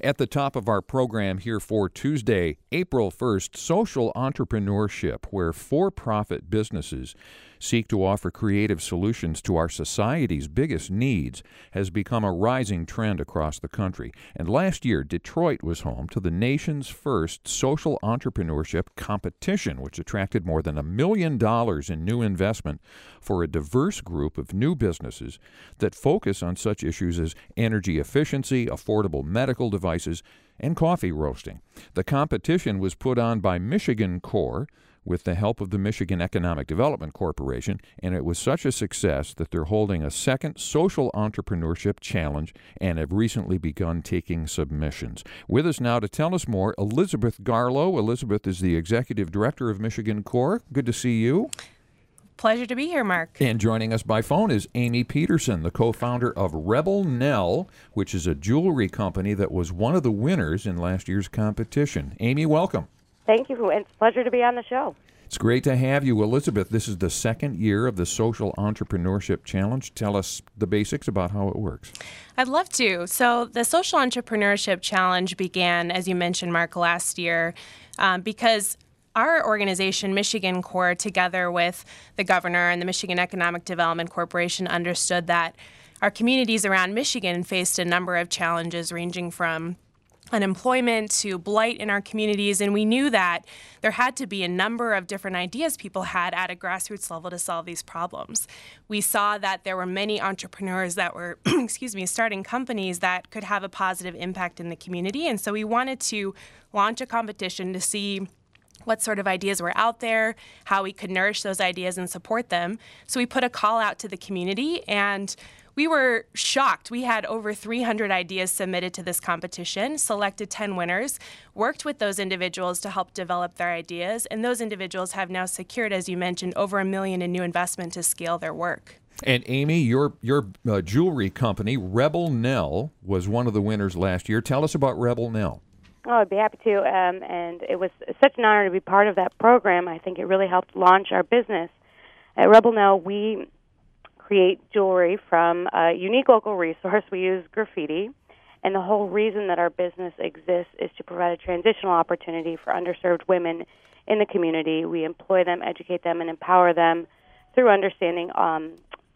At the top of our program here for Tuesday, April 1st, social entrepreneurship, where for-profit businesses seek to offer creative solutions to our society's biggest needs, has become a rising trend across the country. And last year, Detroit was home to the nation's first social entrepreneurship competition, which attracted more than $1 million in new investment for a diverse group of new businesses that focus on such issues as energy efficiency, affordable medical devices, and coffee roasting. The competition was put on by Michigan Core with the help of the Michigan Economic Development Corporation, and it was such a success that they're holding a second social entrepreneurship challenge and have recently begun taking submissions. With us now to tell us more, Elizabeth Garlow. Elizabeth is the Executive Director of Michigan Core. Good to see you. Pleasure to be here, Mark. And joining us by phone is Amy Peterson, the co-founder of Rebel Nell, which is a jewelry company that was one of the winners in last year's competition. Amy, welcome. Thank you. It's a pleasure to be on the show. It's great to have you, Elizabeth. This is the second year of the Social Entrepreneurship Challenge. Tell us the basics about how it works. I'd love to. So the Social Entrepreneurship Challenge began, as you mentioned, Mark, last year because our organization, Michigan Core, together with the governor and the Michigan Economic Development Corporation, understood that our communities around Michigan faced a number of challenges ranging from unemployment to blight in our communities, and we knew that there had to be a number of different ideas people had at a grassroots level to solve these problems. We saw that there were many entrepreneurs that were, starting companies that could have a positive impact in the community, and so we wanted to launch a competition to see what sort of ideas were out there, how we could nourish those ideas and support them. So we put a call out to the community, and we were shocked. We had over 300 ideas submitted to this competition, selected 10 winners, worked with those individuals to help develop their ideas, and those individuals have now secured, as you mentioned, over $1 million in new investment to scale their work. And Amy, your jewelry company, Rebel Nell, was one of the winners last year. Tell us about Rebel Nell. Oh, I'd be happy to. And it was such an honor to be part of that program. I think it really helped launch our business. At Rebel Nell, we create jewelry from a unique local resource. We use graffiti, and the whole reason that our business exists is to provide a transitional opportunity for underserved women in the community. We employ them, educate them, and empower them through understanding of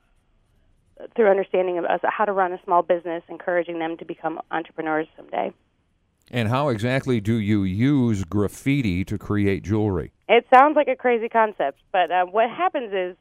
how to run a small business, encouraging them to become entrepreneurs someday. And how exactly do you use graffiti to create jewelry? It sounds like a crazy concept, but what happens is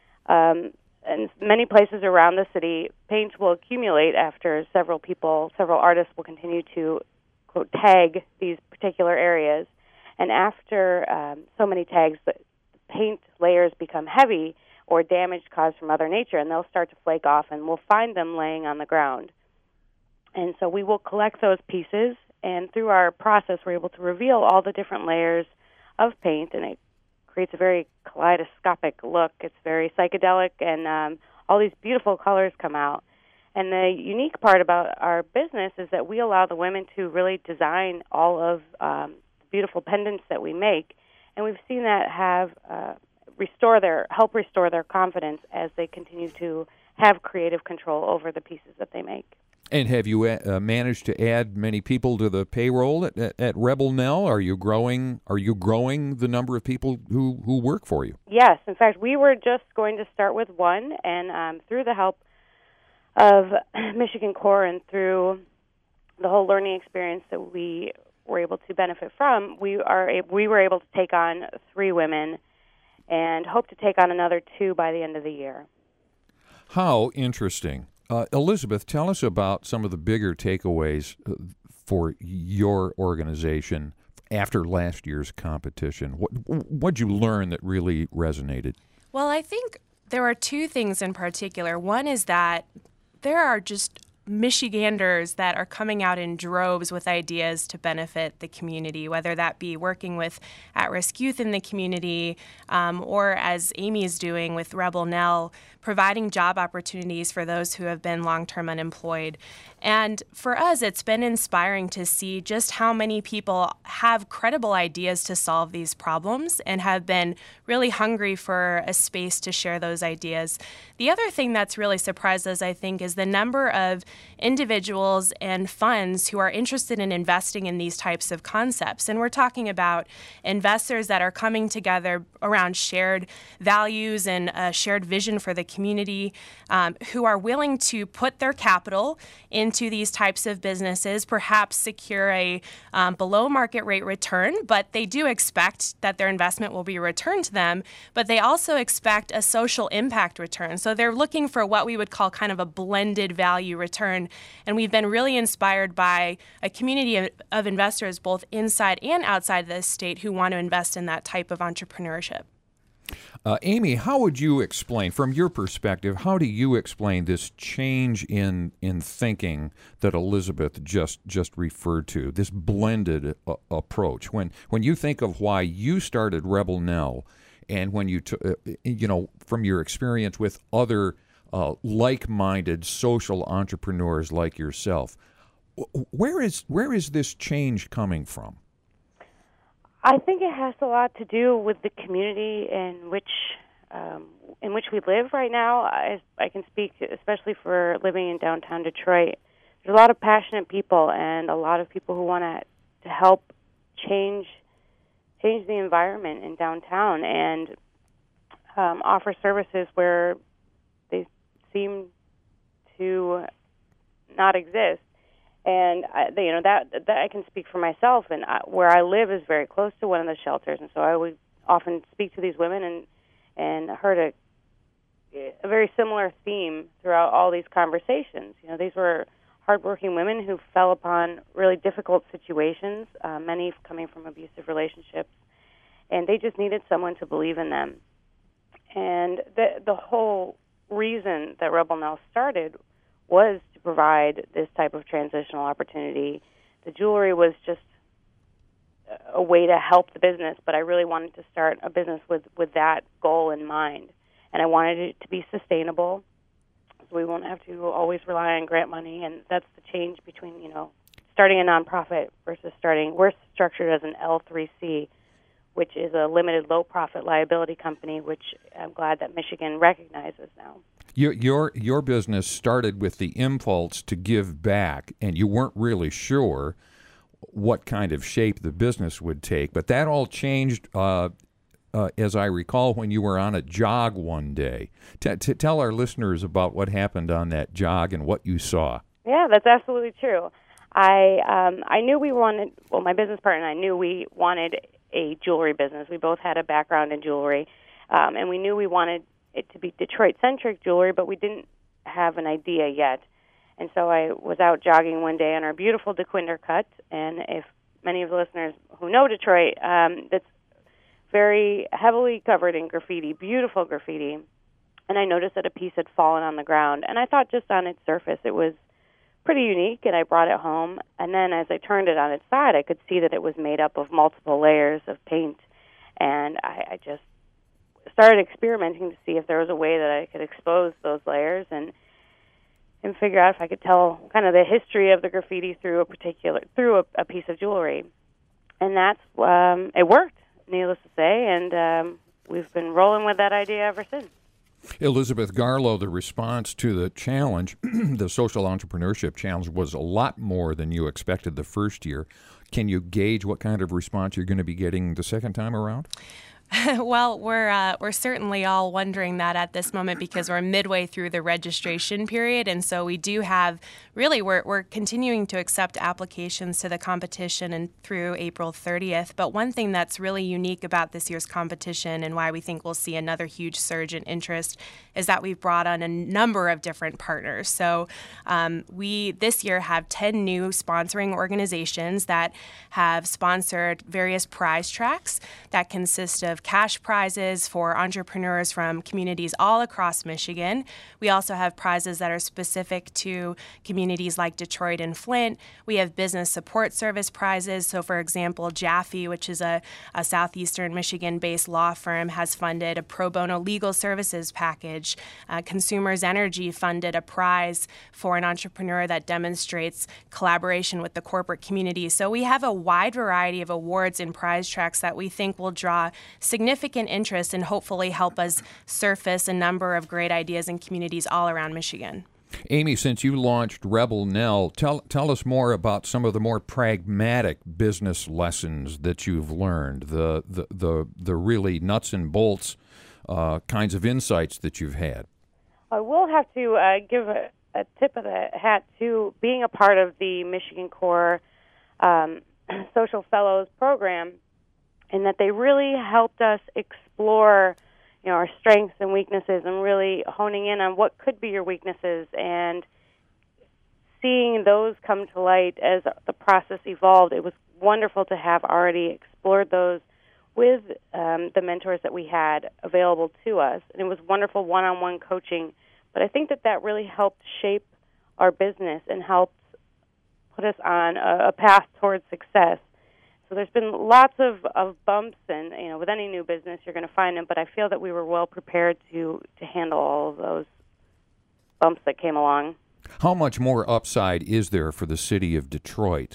in many places around the city, paint will accumulate after several artists will continue to, quote, tag these particular areas. And after so many tags, the paint layers become heavy or damage caused from Mother Nature, and they'll start to flake off, and we'll find them laying on the ground. And so we will collect those pieces, and through our process, we're able to reveal all the different layers of paint, and it creates a very kaleidoscopic look. It's very psychedelic, and all these beautiful colors come out. And the unique part about our business is that we allow the women to really design all of the beautiful pendants that we make, and we've seen that help restore their confidence as they continue to have creative control over the pieces that they make. And have you managed to add many people to the payroll at Rebel Nell? Are you growing the number of people who work for you? Yes. In fact, we were just going to start with one, and through the help of Michigan Core and through the whole learning experience that we were able to benefit from, we were able to take on 3 women and hope to take on another 2 by the end of the year. How interesting. Elizabeth, tell us about some of the bigger takeaways for your organization after last year's competition. What did you learn that really resonated? Well, I think there are 2 things in particular. One is that there are just Michiganders that are coming out in droves with ideas to benefit the community, whether that be working with at-risk youth in the community or, as Amy is doing with Rebel Nell, providing job opportunities for those who have been long-term unemployed. And for us, it's been inspiring to see just how many people have credible ideas to solve these problems and have been really hungry for a space to share those ideas. The other thing that's really surprised us, I think, is the number of individuals and funds who are interested in investing in these types of concepts. And we're talking about investors that are coming together around shared values and a shared vision for the community, who are willing to put their capital into these types of businesses, perhaps secure a below market rate return, but they do expect that their investment will be returned to them, but they also expect a social impact return. So they're looking for what we would call kind of a blended value return. And we've been really inspired by a community of investors both inside and outside the state who want to invest in that type of entrepreneurship. Amy, how would you explain, from your perspective, how do you explain this change in thinking that Elizabeth just referred to, this blended approach? When you think of why you started Rebel Nell, and when you from your experience with other like-minded social entrepreneurs like yourself, where is this change coming from? I think it has a lot to do with the community in which we live right now. I can speak especially for living in downtown Detroit. There's a lot of passionate people and a lot of people who want to help change the environment in downtown and offer services where they seem to not exist. And that I can speak for myself, and where I live is very close to one of the shelters, and so I would often speak to these women and heard a very similar theme throughout all these conversations. These were hardworking women who fell upon really difficult situations, many coming from abusive relationships, and they just needed someone to believe in them. And the whole reason that Rebel Nell started was to provide this type of transitional opportunity. The jewelry was just a way to help the business, but I really wanted to start a business with that goal in mind. And I wanted it to be sustainable, so we won't have to always rely on grant money. And that's the change between, starting a nonprofit versus we're structured as an L3C, which is a limited low-profit liability company, which I'm glad that Michigan recognizes now. Your business started with the impulse to give back, and you weren't really sure what kind of shape the business would take. But that all changed, as I recall, when you were on a jog one day. Tell our listeners about what happened on that jog and what you saw. Yeah, that's absolutely true. I knew my business partner and I knew we wanted a jewelry business. We both had a background in jewelry, and we knew we wanted it to be Detroit-centric jewelry, but we didn't have an idea yet. And so I was out jogging one day on our beautiful DeQuinder Cut, and if many of the listeners who know Detroit, that's very heavily covered in graffiti, beautiful graffiti. And I noticed that a piece had fallen on the ground, and I thought just on its surface it was pretty unique, and I brought it home. And then as I turned it on its side, I could see that it was made up of multiple layers of paint, and I just started experimenting to see if there was a way that I could expose those layers and figure out if I could tell kind of the history of the graffiti through a piece of jewelry. And that's it worked, needless to say, and we've been rolling with that idea ever since. Elizabeth Garlow, the response to the challenge, the Social Entrepreneurship Challenge, was a lot more than you expected the first year. Can you gauge what kind of response you're going to be getting the second time around? Well, we're certainly all wondering that at this moment because we're midway through the registration period, and so we do have we're continuing to accept applications to the competition and through April 30th. But one thing that's really unique about this year's competition and why we think we'll see another huge surge in interest is that we've brought on a number of different partners. So we this year have 10 new sponsoring organizations that have sponsored various prize tracks that consist of cash prizes for entrepreneurs from communities all across Michigan. We also have prizes that are specific to communities like Detroit and Flint. We have business support service prizes. So, for example, Jaffe, which is a southeastern Michigan-based law firm, has funded a pro bono legal services package. Consumers Energy funded a prize for an entrepreneur that demonstrates collaboration with the corporate community. So we have a wide variety of awards and prize tracks that we think will draw significant interest and hopefully help us surface a number of great ideas in communities all around Michigan. Amy, since you launched Rebel Nell, tell us more about some of the more pragmatic business lessons that you've learned, the really nuts and bolts kinds of insights that you've had. I will have to give a tip of the hat to being a part of the Michigan Core Social Fellows program, in that they really helped us explore our strengths and weaknesses, and really honing in on what could be your weaknesses and seeing those come to light as the process evolved. It was wonderful to have already explored those with the mentors that we had available to us, and it was wonderful one-on-one coaching. But I think that really helped shape our business and helped put us on a path towards success. So there's been lots of bumps, and with any new business you're going to find them, but I feel that we were well prepared to handle all of those bumps that came along. How much more upside is there for the city of Detroit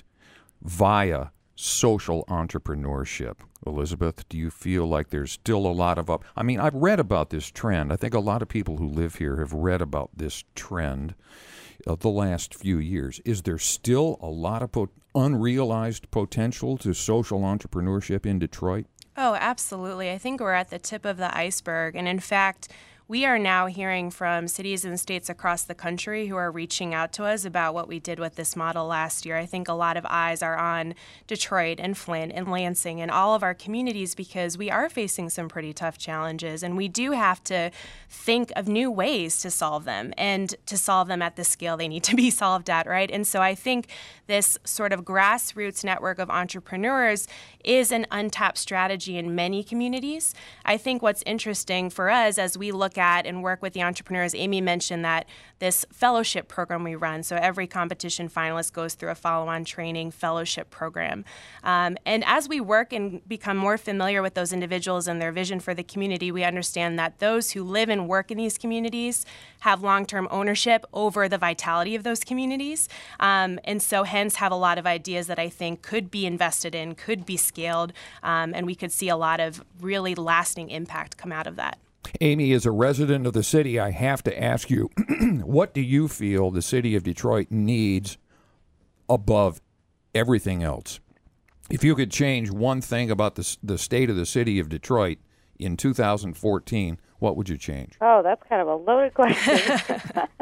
via social entrepreneurship? Elizabeth, do you feel like there's still a lot of I've read about this trend. I think a lot of people who live here have read about this trend of the last few years. Is there still a lot of unrealized potential to social entrepreneurship in Detroit? Oh, absolutely. I think we're at the tip of the iceberg. And in fact, we are now hearing from cities and states across the country who are reaching out to us about what we did with this model last year. I think a lot of eyes are on Detroit and Flint and Lansing and all of our communities, because we are facing some pretty tough challenges, and we do have to think of new ways to solve them, and to solve them at the scale they need to be solved at, right? And so I think this sort of grassroots network of entrepreneurs is an untapped strategy in many communities. I think what's interesting for us as we look at and work with the entrepreneurs, Amy mentioned that this fellowship program we run. So every competition finalist goes through a follow-on training fellowship program. And as we work and become more familiar with those individuals and their vision for the community, we understand that those who live and work in these communities have long-term ownership over the vitality of those communities. And so hence have a lot of ideas that I think could be invested in, could be scaled, and we could see a lot of really lasting impact come out of that. Amy, as a resident of the city, I have to ask you, what do you feel the city of Detroit needs above everything else? If you could change one thing about the state of the city of Detroit in 2014, what would you change? Oh, that's kind of a loaded question.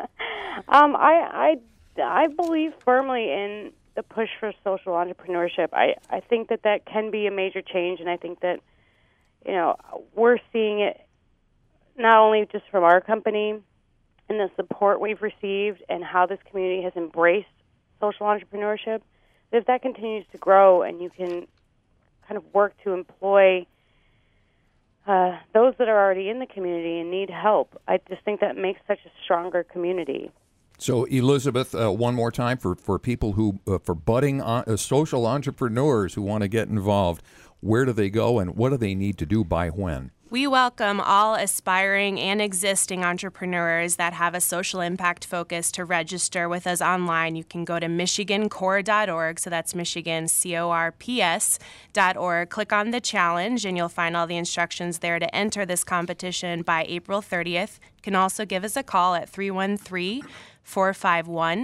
I believe firmly in the push for social entrepreneurship. I think that can be a major change, and I think that we're seeing it not only just from our company and the support we've received and how this community has embraced social entrepreneurship, that if that continues to grow and you can kind of work to employ those that are already in the community and need help, I just think that makes such a stronger community. So, Elizabeth, one more time for people who, for budding social entrepreneurs who want to get involved, where do they go and what do they need to do by when? We welcome all aspiring and existing entrepreneurs that have a social impact focus to register with us online. You can go to michigancore.org, so that's Michigan, CORPS.org. Click on the challenge, and you'll find all the instructions there to enter this competition by April 30th. You can also give us a call at 313-451-1217.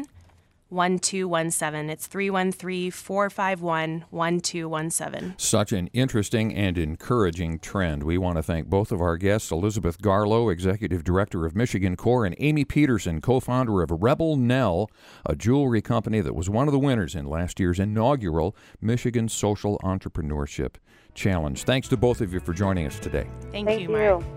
It's 313-451-1217. Such an interesting and encouraging trend. We want to thank both of our guests, Elizabeth Garlow, Executive Director of Michigan Core, and Amy Peterson, co-founder of Rebel Nell, a jewelry company that was one of the winners in last year's inaugural Michigan Social Entrepreneurship Challenge. Thanks to both of you for joining us today. Thank you, Mark.